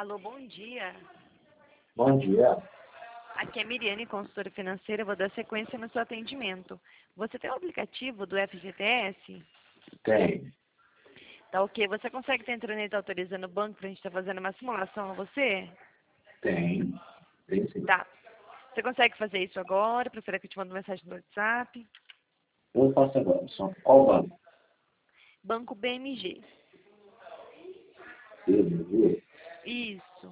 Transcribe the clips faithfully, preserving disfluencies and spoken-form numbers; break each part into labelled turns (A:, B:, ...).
A: Alô, bom dia.
B: Bom dia.
A: Aqui é a Miriane, consultora financeira. Vou dar sequência no seu atendimento. Você tem o aplicativo do F G T S?
B: Tem.
A: Tá ok. Você consegue estar entrando e tá autorizando o banco para a gente estar fazendo uma simulação a você?
B: Tem. Tem sim.
A: Tá. Você consegue fazer isso agora? Prefere que eu te mande mensagem no WhatsApp?
B: Eu faço agora. Só qual banco?
A: Banco B M G.
B: B M G?
A: Isso.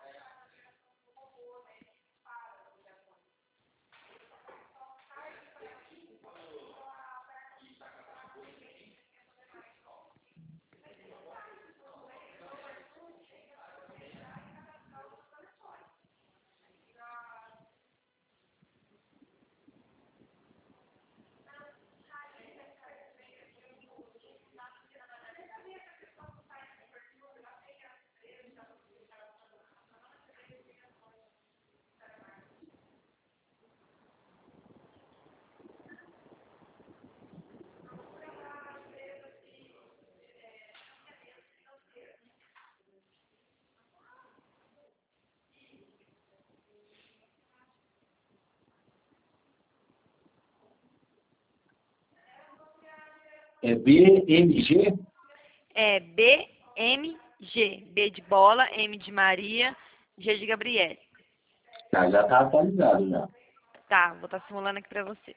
B: É B M G?
A: É B M G. B de bola, M de Maria, G de Gabriele.
B: Tá, já tá atualizado já.
A: Tá, vou estar simulando aqui para você.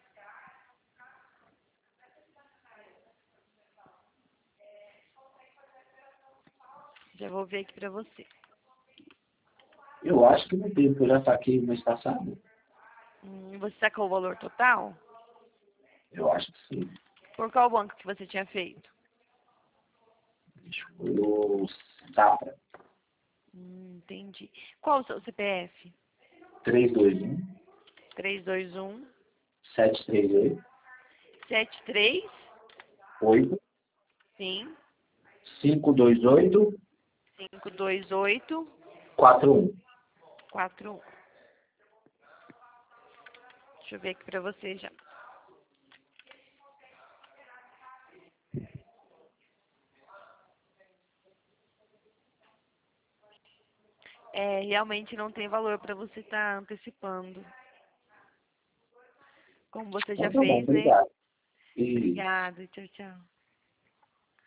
A: Já vou ver aqui para você.
B: Eu acho que não tem, porque eu já saquei no mês passado.
A: Hum, você sacou o valor total?
B: Eu acho que sim.
A: Por qual banco que você tinha feito?
B: Acho que foi o Safra.
A: Hum, entendi. Qual o seu C P F?
B: três dois um,
A: três dois um,
B: sete três oito,
A: sete três,
B: oito,
A: sim,
B: cinco dois oito,
A: cinco dois oito,
B: quatro um.
A: quatro um. Deixa eu ver aqui pra você já. É, realmente não tem valor para você estar antecipando. Como você já
B: Então tá bom,
A: fez, né?
B: obrigado. E
A: Obrigada, tchau, tchau.